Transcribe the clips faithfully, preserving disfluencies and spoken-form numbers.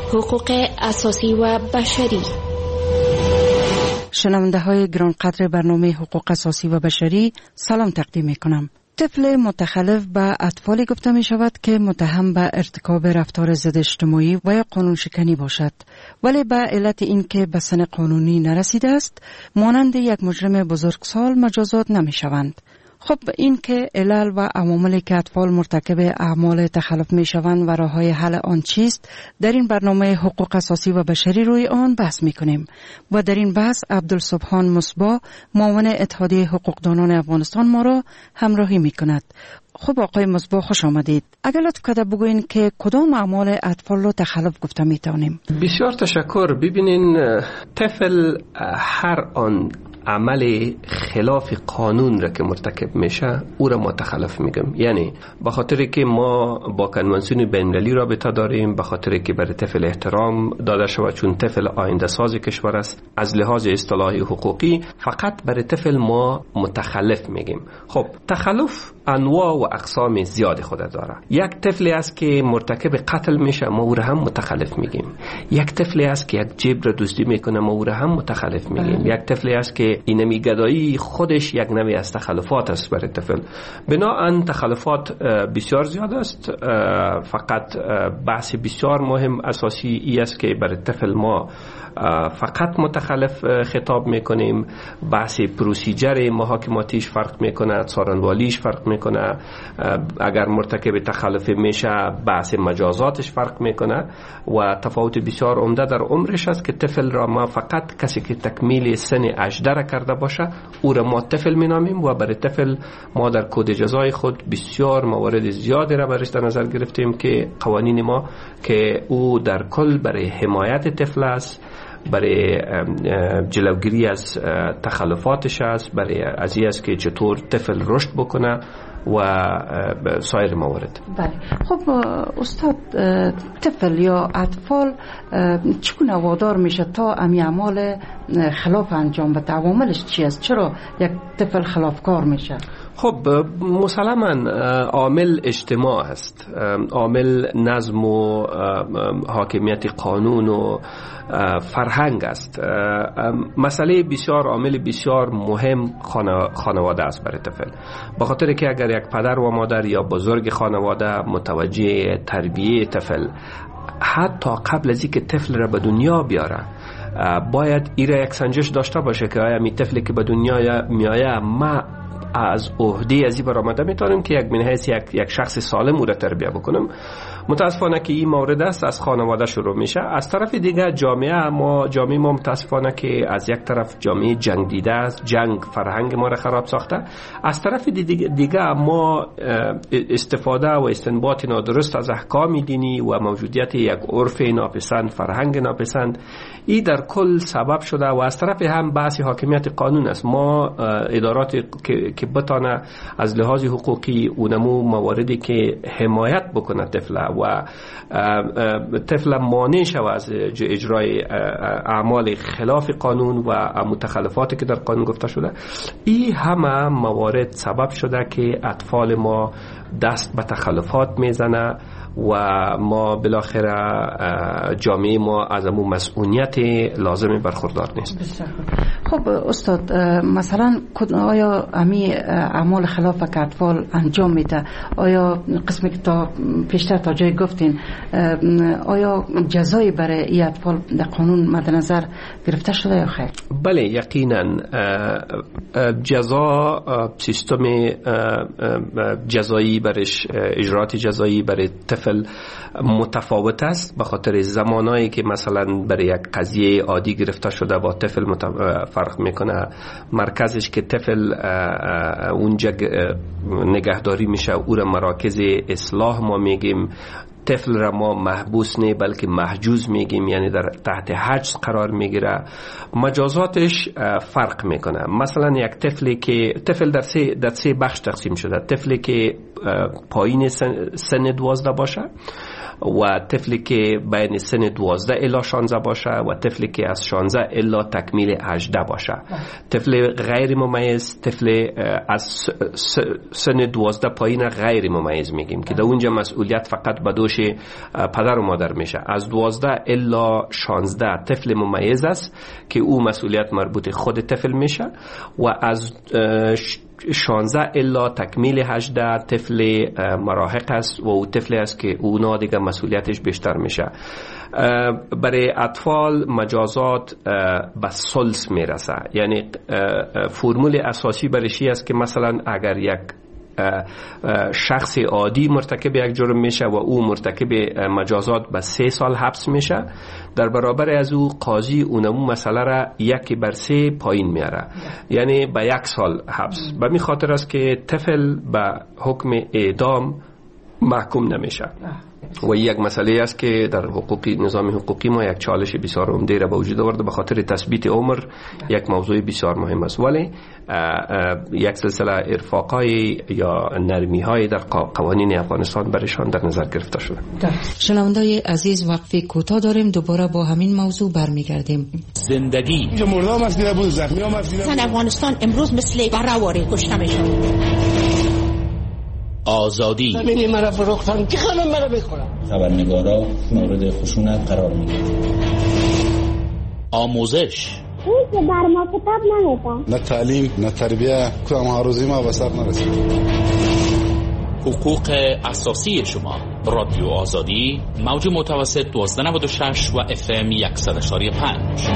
حقوق اساسی و بشری. شنونده های گرانقدر برنامه حقوق اساسی و بشری، سلام تقدیم می کنم. طفل متخلف به اطفالی گفته می شود که متهم به ارتکاب رفتار ضد اجتماعی و یا قانون شکنی باشد، ولی به علت اینکه به سن قانونی نرسیده است مانند یک مجرم بزرگسال مجازات نمی شوند. خب این که علل و عواملی که اطفال مرتکب اعمال تخلف می شوند و راه‌های حل آن چیست، در این برنامه حقوق اساسی و بشری روی آن بحث می کنیم و در این بحث عبدالسبحان مصباح، معاون اتحادیه حقوقدانان افغانستان ما را همراهی می کند. خب آقای مصباح خوش آمدید. اگر لطف کرده بگوین که کدام اعمال اطفال رو تخلف گفته می توانیم؟ بسیار تشکر. ببینین، طفل هر آن عمل خلاف قانون را که مرتکب میشه او را ما تخلف میگم. یعنی به خاطر که ما با کنوانسیون بین‌المللی رابطه داریم، به خاطر که برای طفل احترام داده شود چون طفل آینده ساز کشور است، از لحاظ اصطلاحی حقوقی فقط برای طفل ما متخلف میگیم. خب تخلف انواع و اقسام زیاد خود داره. یک طفلی است که مرتکب قتل میشه، ما او را هم متخلف میگیم. یک طفلی است که یک جیب را دزدی میکنه، ما او را هم متخلف میگیم. یک طفلی است که اینمی گدایی خودش یک نوع از تخلفات است برای طفل. بنابراین تخلفات بسیار زیاد است. فقط بحث بسیار مهم اساسی ای است که برای طفل ما فقط متخلف خطاب میکنیم. بحث پروسیجر محاکماتیش فرق میکنه، څارنوالیش فرق میکنه. اگر مرتکب تخلف میشه بحث مجازاتش فرق میکنه و تفاوت بسیار عمده در عمرش است که طفل را ما فقط کسی که تکمیل سن هجده کرده باشه او را ما طفل مینامیم و برای طفل ما در کد جزای خود بسیار موارد زیادی را برش در نظر گرفتیم که قوانین ما که او در کل برای حمایت طفل است، برای جلوگیری از تخلفاتش است، برای از این است که چطور طفل رشد بکنه و سایر موارد. بله. خب استاد، طفل یا اطفال چگونه وادار میشه تا امی اعمال خلاف انجام بده؟ عواملش چی است؟ چرا یک طفل خلافکار میشه؟ خب مسلماً عامل اجتماع است، عامل نظم و حاکمیت قانون و فرهنگ است. مسئله بسیار عامل بسیار مهم خانواده است برای طفل، به خاطر که اگر یک پدر و مادر یا بزرگ خانواده متوجه تربیه طفل حتی قبل از اینکه طفل را به دنیا بیاره باید این را یک سنجش داشته باشه که آیا می طفلی که به دنیا میآید ما از عهده ازی برآمده میتونم که یک من حیث یک, یک شخص سالم او را تربیه بکنم. متاسفانه که این مورد است از خانواده شروع میشه. از طرف دیگه جامعه ما جامعه ما متاسفانه که از یک طرف جامعه جنگ دیده است، جنگ فرهنگ ما را خراب ساخته. از طرف دیگه ما استفاده و استنباط نادرست از احکام دینی و موجودیت یک عرف ناپسند، فرهنگ ناپسند، این در کل سبب شده و از طرف هم بحث حاکمیت قانون است. ما ادارات که که بتانه از لحاظ حقوقی اونمو مواردی که حمایت بکنه طفل و طفل مانع شود از اجرای اعمال خلاف قانون و متخلفاتی که در قانون گفته شده، این همه موارد سبب شده که اطفال ما دست به تخلفات میزنه و ما بالاخره جامعه ما از امون مسئولیت لازم برخوردار نیست. خب استاد، مثلا آیا امی اعمال خلاف که اطفال انجام میده، آیا قسمی که تا پیشتر تا جای گفتین، آیا جزایی برای این اطفال در قانون مد نظر گرفته شده یا خیر؟ بله یقینا جزا، سیستم جزایی برش، اجرات جزایی برای طفل متفاوت است به خاطر زمانایی که مثلا برای یک قضیه عادی گرفته شده با طفل فرق میکنه. مرکزش که طفل اونجا نگهداری میشه او را مراکز اصلاح ما میگیم. طفل را ما محبوس نه بلکه محجوز میگیم، یعنی در تحت حجز قرار میگیره. مجازاتش فرق میکنه. مثلا یک طفلی که طفل در سه در سه بخش تقسیم شده. طفلی که پایین سن, سن دوازده باشه، و طفلی که بین سن دوازده الی شانزده باشه و طفلی که از شانزده الی تکمیل هجده باشه. طفل غیر ممیز، طفل از سن دوازده پایین غیر ممیز میگیم که در اونجا مسئولیت فقط به دوش پدر و مادر میشه. از دوازده الی شانزده طفل ممیز است که او مسئولیت مربوط خود طفل میشه و از شانزده الا تکمیل هجده طفل مراهق است و او طفلی است که اونا دیگه مسئولیتش بیشتر میشه. برای اطفال مجازات به ثلث میرسه، یعنی فرمول اساسی برش است که مثلا اگر یک شخص عادی مرتکب یک جرم میشه و او مرتکب مجازات به سه سال حبس میشه، در برابر از او قاضی اونمو مسئله را یکی بر سه پایین میاره، یعنی به یک سال حبس. به می خاطر است که طفل به حکم اعدام محکوم نمیشه و یک مسئله است که در حقوقی نظام حقوقی ما یک چالش بسیار عمده را به وجود آورده به خاطر تثبیت عمر. یک موضوع بسیار مهم است، ولی یک سلسله ارفاقای یا نرمی های در قوانین افغانستان برشان در نظر گرفته شده. شنوندای عزیز، وقفه کوتاه داریم، دوباره با همین موضوع برمیگردیم. زندگی اینجا مردم هست میره بود زخمی هم هست میره. افغانستان امروز مثل برهواره کشته میشه. آزادی ببینی مرا فروختن که خانم مرا بخورم. خبرنگارا مورد خشونت قرار میگیرن. آموزش این که بر ما کتاب نمیدن. نه تعلیم نه تربیه کدام هاروزی ما به سر نرسید. حقوق اساسی شما. رادیو آزادی موج متوسط دوازده نود و شش و اف ام صد و شش و پنج.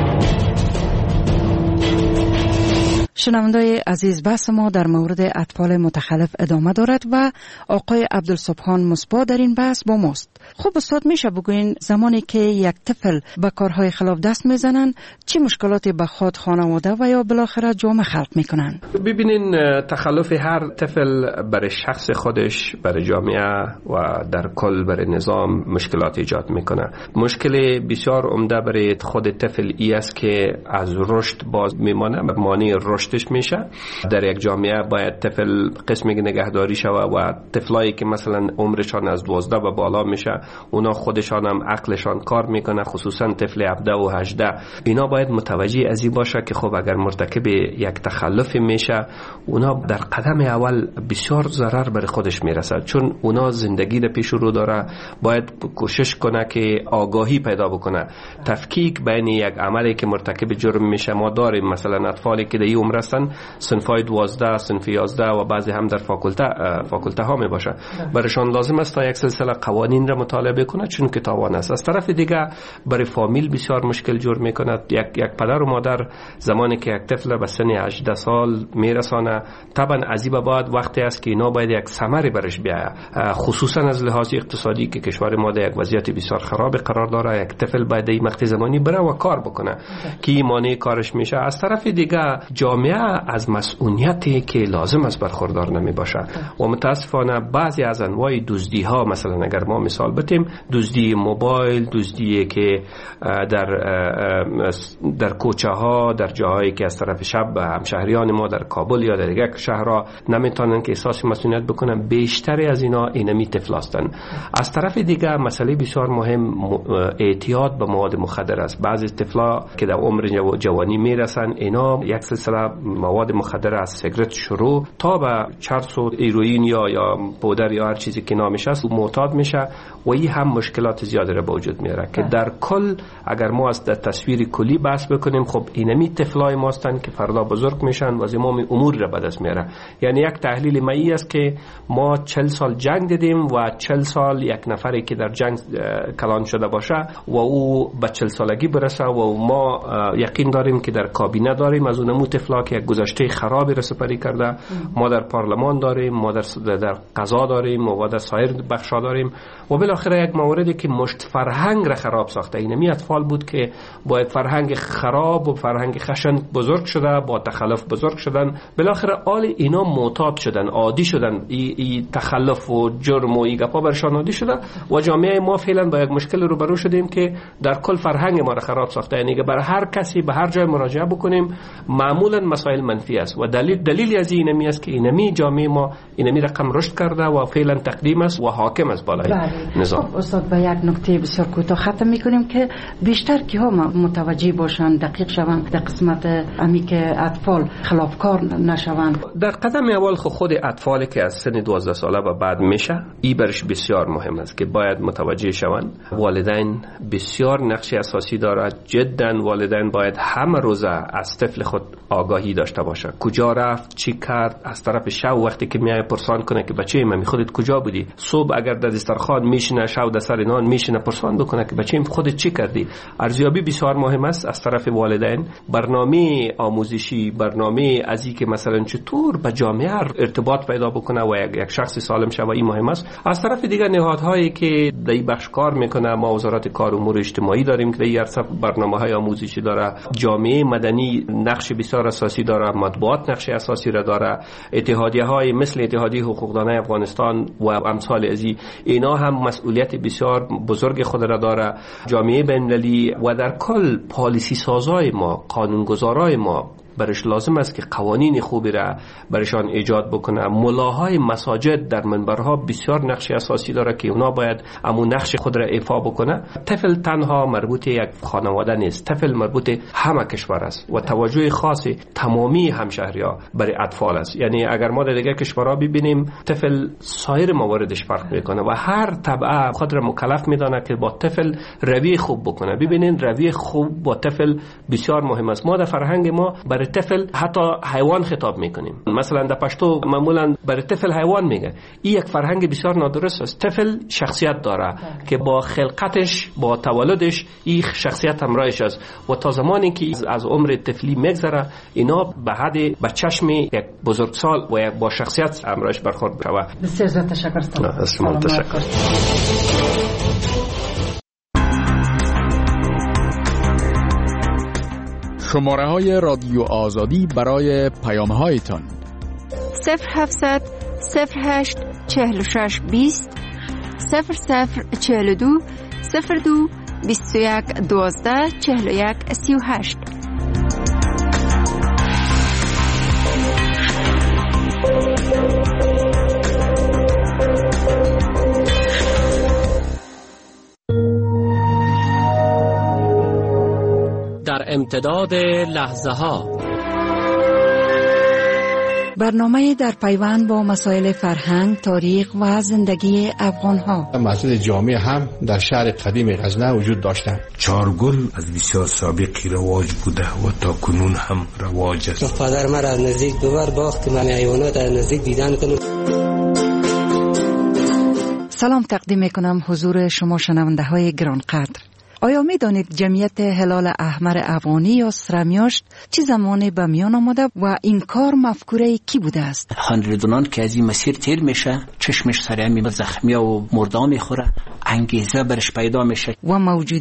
شنوندای عزیز، بحث ما در مورد اطفال متخلف ادامه دارد و آقای عبدالسبحان مصباح در این بحث با ماست. خب استاد، میشه بگوین زمانی که یک طفل به کارهای خلاف دست میزنن چه مشکلاتی به خود، خانواده و یا بالاخره جامعه خلق میکنن؟ ببینین، تخلف هر طفل برای شخص خودش، برای جامعه و در کل برای نظام مشکلات ایجاد میکنه. مشکل بسیار عمده برای خود طفل ای است که از رشد باز میمانه، مانع رشدش میشه. در یک جامعه باید طفل قسمی نگهداری شود و طفلایی که مثلا عمرشان از دوازده و بالا میشه، اونا خودشان هم عقلشان کار میکنه، خصوصا طفل هفده و هجده، اینا باید متوجه از این باشه که خب اگر مرتکب یک تخلف میشه، اونا در قدم اول بسیار ضرر بر خودش میرسد، چون اونا زندگی در پیش رو داره. باید کوشش کنه که آگاهی پیدا بکنه، تفکیک بین یک عملی که مرتکب جرم میشه. ما داریم مثلا اطفالی که در این عمر هستن، صنفای دوازده، صنف یازده و بعضی هم در فاکولته فاکولته ها می باشه. برایشان لازم است تا یک سلسله قوانین را مطالعه کنه، چون که تاوان است. از طرف دیگه برای فامیل بسیار مشکل جور میکنه. یک یک پدر و مادر زمانی که یک طفل به سن هجده سال میرسانه، طبعا از این به بعد وقتی است که اینا باید یک ثمری برش بیاید، خصوصا از لحاظ اقتصادی که کشور ما در یک وضعیت بسیار خراب قرار داره. یک طفل باید این مقطع زمانی بره و کار بکنه که مانع کارش میشه. از طرف دیگه جامعه از مسئولیتی که لازم است برخوردار نمی باشه و متاسفانه بعضی از انواع دزدی ها، مثلا اگر ما مثال بتیم، دزدی موبایل، دزدی که در در کوچه ها، در جاهایی که از طرف شب همشهریان ما در کابل یا در یک شهرها نمیتونن که احساس مسئولیت بکنن، بیشتری از اینا اینمی طفل هستند. از طرف دیگه مسئله بسیار مهم اعتیاد به مواد مخدر است. بعضی طفلا که در عمر جوانی میرسن، اینا یک سلسله مواد مخدر از سیگرت شروع تا به چرس و هیروئین یا یا پودر یا هر چیزی که نامش است معتاد میشه و این هم مشکلات زیادی را به وجود میاره که در کل اگر ما از تصویر کلی بحث بکنیم، خب اینمی طفلای ما هستند که فردا بزرگ میشن و زمام امور را به دست میاره. یعنی یک تحلیل مایی است که ما چهل سال جنگ دیدیم و چهل سال یک نفری که در جنگ کلان شده باشه و او به چهل سالگی برسه و ما یقین داریم که در کابینه داریم از اونمو طفلا که یک گذشته خرابی را سپری کرده. ما در پارلمان داریم، ما در در قضا داریم و در سایر بخشا داریم و بالاخره یک موردی که مشت فرهنگ را خراب ساخته. اینمی اطفال بود که با یک فرهنگ خراب و فرهنگ خشن بزرگ شده، با تخلف بزرگ شدن، بالاخره آل اینا معتاد شدن، عادی شدن، ای, ای تخلف و جرم و ای گپا برشان عادی شده و جامعه ما فعلا با یک مشکل روبرو شدیم که در کل فرهنگ ما را خراب ساخته. یعنی که بر هر کسی به هر جای مراجعه بکنیم معمولا مسائل منفی است و دلیل دلیلی از این اینمی است که اینمی جامعه ما اینمی رقم رشد کرده و فعلا تقدیم است و حاکم است بالای نظام. استاد به یک نکته بسیار کوتاه ختم میکنیم که بیشتر که ها متوجه باشند، دقیق شوند در قسمت امی که اطفال خلافکار نشوند. در قدم اول خود اطفالی که از سن دوازده ساله و بعد میشه، این برش بسیار مهم است که باید متوجه شوند. والدین بسیار نقش اساسی دارد. جدا والدین باید همه روزه از طفل خود آگاهی داشته باشه. کجا رفت، چی کرد، از طرف شو وقتی که میای پرسان کنه که بچه من خودت کجا بودی. صبح اگر در دسترخوان میشینه، شو در سر نان میشینه، پرسان بکنه که بچه خودت چی کردی. ارزیابی بسیار مهم است از طرف والدین. برنامه آموزشی، برنامه ازی که مثلا چطور با جامعه ارتباط پیدا بکنه و یک شخص سالم شه، این مهم است. از طرف دیگر نهادهایی که در این بخش کار میکنه، ما وزارت کار و امور اجتماعی داریم که در این عرصه برنامه‌های آموزشی داره. جامعه مدنی نقش بسیار اساسی داره، مطبوعات نقش اساسی را داره، اتحادیه‌های مثل اتحادیه حقوقدانای افغانستان و امثال ازی، اینا هم مسئولیت بسیار بزرگ خود را داره. جامعه بین‌المللی و در کل پالیسی سازای ما، قانونگذارای ما برش لازم است که قوانین خوبی را برشان ایجاد بکنه. ملاهای مساجد در منبرها بسیار نقش اساسی داره که اونا باید امون نقش خود را ایفا بکنه. طفل تنها مربوط یک خانواده نیست، طفل مربوط همه کشور است و توجه خاص تمامی همشهری‌ها برای اطفال است. یعنی اگر ما در دیگر کشورها ببینیم، طفل سایر مواردش فرق میکنه و هر طبقه خود را مکلف میدانه که با طفل رویه خوب بکنه. ببینید رویه خوب با طفل بسیار مهم است. ما در فرهنگ ما برای طفل حتی حیوان خطاب میکنیم. مثلا در پشتو معمولا برای طفل حیوان میگه. این یک فرهنگ بسیار نادرست است. طفل شخصیت داره که با خلقتش، با تولدش این شخصیت همراهش است و تا زمانی که از عمر طفلی میگذره، اینا به حد به چشم یک بزرگسال و یک با شخصیت همراهش برخورد میشه. بسیار زیاد تشکر استاد. تشکر. شماره های رادیو آزادی برای پیام هایتان: صفر هفتصد صفر هشت چهل و شش بیست صفر صفر چهل و دو صفر دو بیست و یک دوازده چهل و یک سی و هشت. در امتداد لحظه ها، برنامه در پیوند با مسائل فرهنگ، تاریخ و زندگی افغان ها. مسجد جامع هم در شهر قدیم غزنه وجود داشتند. چارگل از بسیار سابقی رواج بوده و تا کنون هم رواج است. پدر مرا از نزدیک دوبار باخت من حیوانات از نزدیک دیدن کنم. سلام تقدیم میکنم حضور شما شنونده های گرانقدر. آیا می دانید جمعیت هلال احمر افغانی یا سرمیاشت چه زمانی به میان آمده و این کار مفکوره کی بوده است؟ خانردونان که از این مسیر تیر میشه، چشمش سر همین زخمی و مرده میخوره، انگیزه برش پیدا میشه و موجود